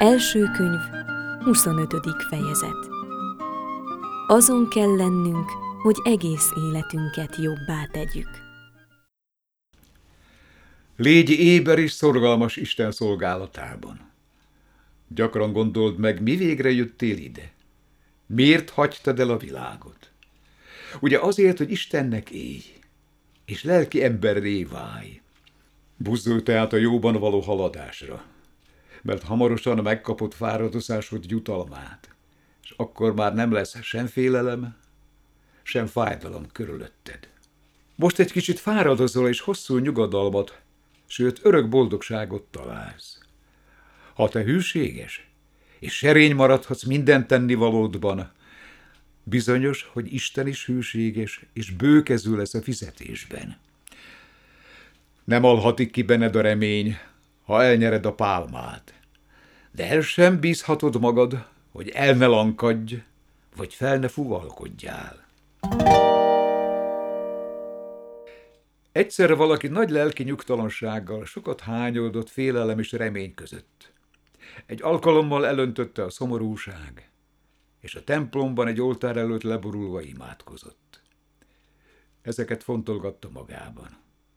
Első könyv, 25. fejezet. Azon kell lennünk, hogy egész életünket jobbá tegyük. Légy éber és szorgalmas Isten szolgálatában. Gyakran gondold meg, mi végre jöttél ide. Miért hagytad el a világot? Ugye azért, hogy Istennek élj, és lelki emberré válj. Buzdulj tehát a jóban való haladásra, mert hamarosan megkapod fáradozásod jutalmát, és akkor már nem lesz sem félelem, sem fájdalom körülötted. Most egy kicsit fáradozol, és hosszú nyugodalmat, sőt örök boldogságot találsz. Ha te hűséges, és serény maradhatsz minden tennivalódban, bizonyos, hogy Isten is hűséges, és bőkezű lesz a fizetésben. Nem alhatik ki benned a remény, ha elnyered a pálmát, de el sem bízhatod magad, hogy el ne lankadj, vagy fel ne fuvalkodjál. Egyszer valaki nagy lelki nyugtalansággal sokat hányódott félelem és remény között. Egy alkalommal elöntötte a szomorúság, és a templomban egy oltár előtt leborulva imádkozott. Ezeket fontolgatta magában.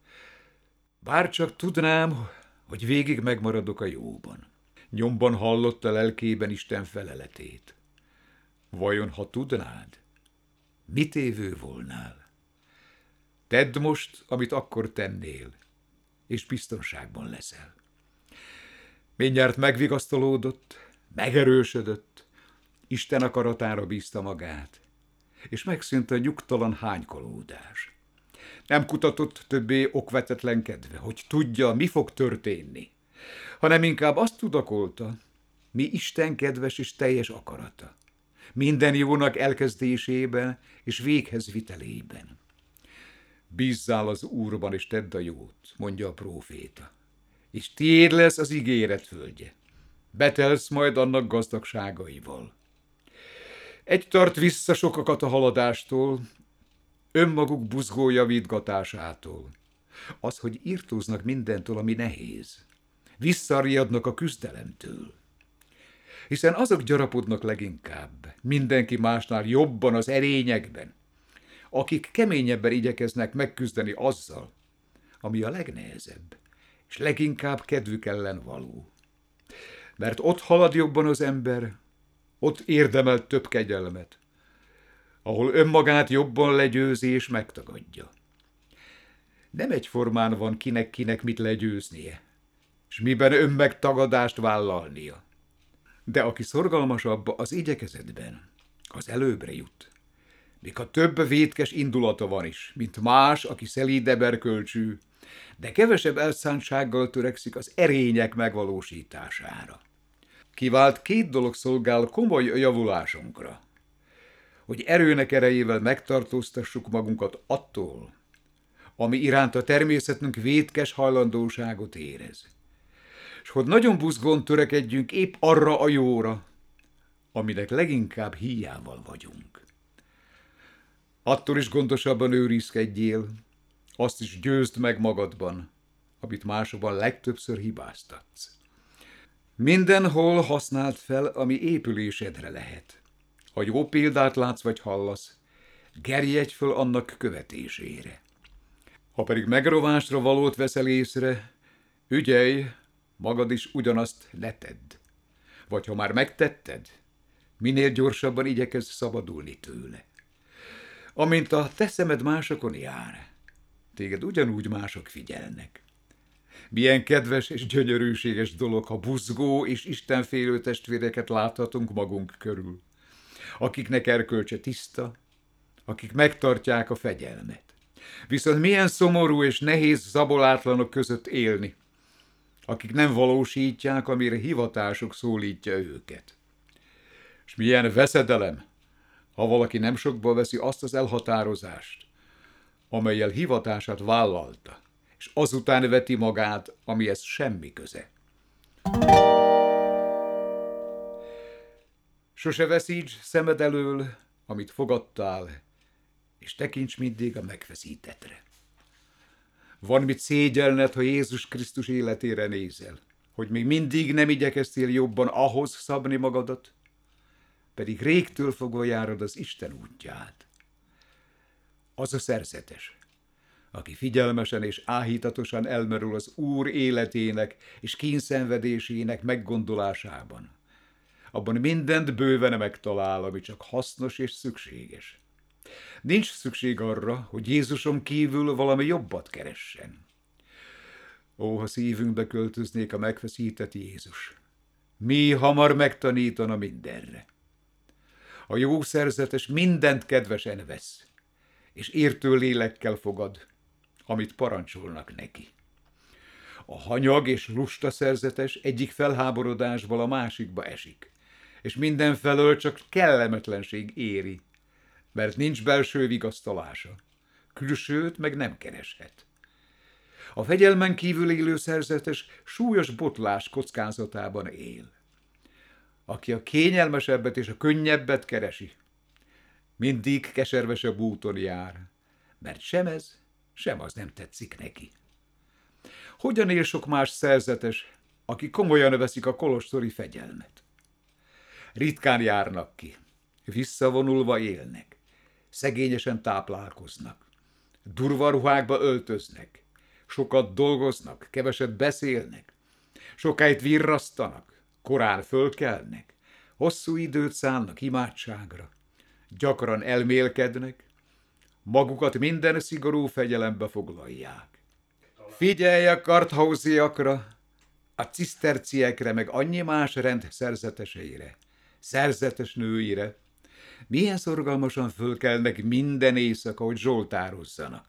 Bárcsak tudnám, hogy végig megmaradok a jóban. Nyomban hallotta lelkében Isten feleletét. Vajon, ha tudnád, mit évő volnál? Tedd most, amit akkor tennél, és biztonságban leszel. Mindjárt megvigasztalódott, megerősödött, Isten akaratára bízta magát, és megszűnt a nyugtalan hánykolódás. Nem kutatott többé okvetetlenkedve, hogy tudja, mi fog történni, hanem inkább azt tudakolta, mi Isten kedves és teljes akarata, minden jónak elkezdésében és véghez vitelében. Bízzál az Úrban, és tedd a jót, mondja a próféta, és tiéd lesz az ígéret földje. Betelsz majd annak gazdagságaival. Egy tart vissza sokakat a haladástól, önmaguk buzgó javítgatásától. Az, hogy irtóznak mindentől, ami nehéz. Visszariadnak a küzdelemtől. Hiszen azok gyarapodnak leginkább, mindenki másnál jobban az erényekben, akik keményebben igyekeznek megküzdeni azzal, ami a legnehezebb, és leginkább kedvük ellen való. Mert ott halad jobban az ember, ott érdemel több kegyelmet, ahol önmagát jobban legyőzi és megtagadja. Nem egyformán van kinek mit legyőznie, és miben önmegtagadást vállalnia. De aki szorgalmasabb az igyekezetben, az előbbre jut. Még ha több vétkes indulata van is, mint más, aki szelídebb erkölcsű, de kevesebb elszántsággal törekszik az erények megvalósítására. Kivált két dolog szolgál komoly javulásunkra, hogy erőnek erejével megtartóztassuk magunkat attól, ami iránt a természetünk vétkes hajlandóságot érez, és hogy nagyon buzgón törekedjünk épp arra a jóra, aminek leginkább híjával vagyunk. Attól is gondosabban őrizkedjél, azt is győzd meg magadban, amit másokban legtöbbször hibáztatsz. Mindenhol használd fel, ami épülésedre lehet. Ha jó példát látsz vagy hallasz, gerjedj föl annak követésére. Ha pedig megrovásra valót veszel észre, ügyelj, magad is ugyanazt ne tedd. Vagy ha már megtetted, minél gyorsabban igyekezz szabadulni tőle. Amint a te szemed másokon jár, téged ugyanúgy mások figyelnek. Milyen kedves és gyönyörűséges dolog, ha buzgó és istenfélő testvéreket láthatunk magunk körül, akiknek erkölcse tiszta, akik megtartják a fegyelmet. Viszont milyen szomorú és nehéz zabolátlanok között élni, akik nem valósítják, amire hivatásuk szólítja őket. És milyen veszedelem, ha valaki nem sokba veszi azt az elhatározást, amellyel hivatását vállalta, és azután veti magát, amihez semmi köze. Sose veszíts szemed elől, amit fogadtál, és tekints mindig a megfeszítettre. Van mit szégyelned, ha Jézus Krisztus életére nézel. Hogy még mindig nem igyekeztél jobban ahhoz szabni magadat, pedig régtől fogva járod az Isten útját. Az a szerzetes, aki figyelmesen és áhítatosan elmerül az Úr életének és kínszenvedésének meggondolásában, abban mindent bőven megtalál, ami csak hasznos és szükséges. Nincs szükség arra, hogy Jézuson kívül valami jobbat keressen. Ó, ha szívünkbe költöznék a megfeszített Jézus, mi hamar megtanítana mindenre. A jó szerzetes mindent kedvesen vesz, és értő lélekkel fogad, amit parancsolnak neki. A hanyag és lusta szerzetes egyik felháborodásból a másikba esik, és mindenfelől csak kellemetlenség éri, mert nincs belső vigasztalása, külsőt meg nem kereshet. A fegyelmen kívül élő szerzetes súlyos botlás kockázatában él. Aki a kényelmesebbet és a könnyebbet keresi, mindig keservesebb úton jár, mert sem ez, sem az nem tetszik neki. Hogyan él sok más szerzetes, aki komolyan veszik a kolostori fegyelmet? Ritkán járnak ki, visszavonulva élnek, szegényesen táplálkoznak, durva ruhákba öltöznek, sokat dolgoznak, keveset beszélnek, sokáig virrasztanak, korán fölkelnek, hosszú időt szánnak imádságra, gyakran elmélkednek, magukat minden szigorú fegyelembe foglalják. Figyelj a karthauziakra, a ciszterciekre, meg annyi más rend szerzeteseire, szerzetes nőire, milyen szorgalmasan fölkelnek minden éjszaka, hogy zsoltározzanak.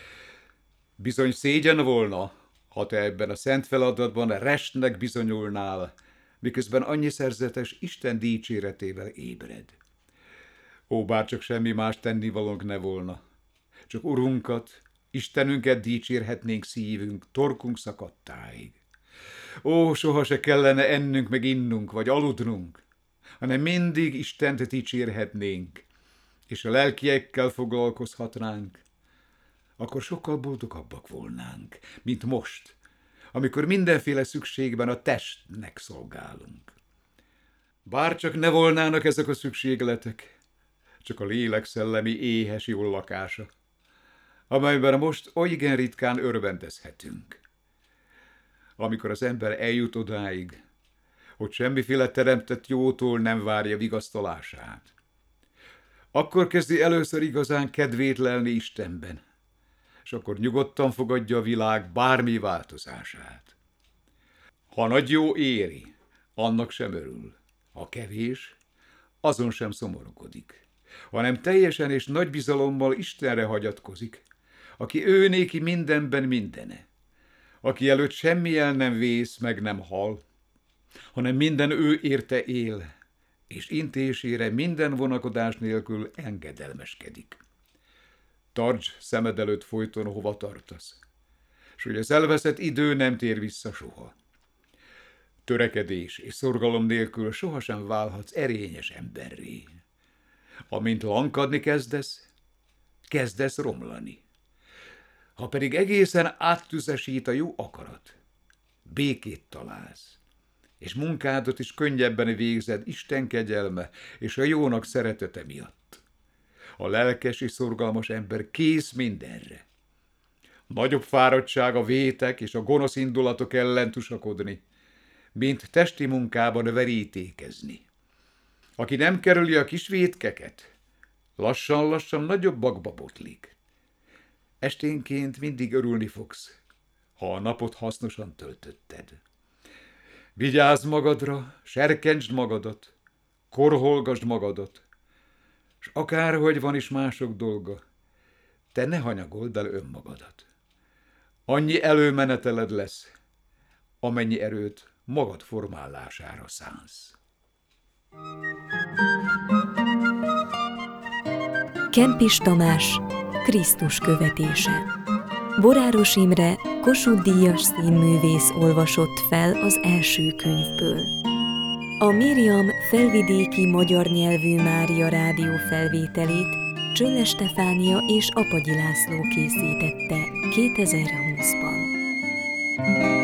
Bizony szégyen volna, ha te ebben a szent feladatban restnek bizonyulnál, miközben annyi szerzetes Isten dicséretével ébred. Ó, bárcsak semmi más tennivalónk ne volna, csak Urunkat, Istenünket dicsérhetnénk szívünk, torkunk szakadtáig. Ó, soha se kellene ennünk meg innunk, vagy aludnunk, hanem mindig Istent dicsérhetnénk, és a lelkiekkel foglalkozhatnánk, akkor sokkal boldogabbak volnánk, mint most, amikor mindenféle szükségben a testnek szolgálunk. Bárcsak ne volnának ezek a szükségletek, csak a lélek szellemi éhes jól lakása, amelyben most oly igen ritkán örvendezhetünk. Amikor az ember eljut odáig, hogy semmiféle teremtett jótól nem várja vigasztalását, akkor kezdi először igazán kedvét lelni Istenben, és akkor nyugodtan fogadja a világ bármi változását. Ha nagy jó éri, annak sem örül, ha kevés, azon sem szomorúkodik, hanem teljesen és nagy bizalommal Istenre hagyatkozik, aki ő néki mindenben mindene, aki előtt semmi el nem vész, meg nem hal, hanem minden ő érte él, és intésére minden vonakodás nélkül engedelmeskedik. Tartsd szemed előtt folyton, hova tartasz, s hogy az elveszett idő nem tér vissza soha. Törekedés és szorgalom nélkül sohasem válhatsz erényes emberré. Amint lankadni kezdesz romlani. Ha pedig egészen áttüzesít a jó akarat, békét találsz, és munkádat is könnyebben végzed Isten kegyelme és a jónak szeretete miatt. A lelkes és szorgalmas ember kész mindenre. Nagyobb fáradtság a vétek és a gonosz indulatok ellen tusakodni, mint testi munkában verítékezni. Aki nem kerüli a kis vétkeket, lassan-lassan nagyobb bakba botlik. Esténként mindig örülni fogsz, ha a napot hasznosan töltötted. Vigyázz magadra, serkentsd magadat, korholgasd magadat, s akárhogy van is mások dolga, te ne hanyagold el önmagadat. Annyi előmeneteled lesz, amennyi erőt magad formálására szánsz. Kempis Tamás, Krisztus követése. Boráros Imre, Kossuth-díjas színművész olvasott fel az első könyvből. A Miriam felvidéki magyar nyelvű Mária rádió felvételét Csölle Stefánia és Apagyi László készítette 2020-ban.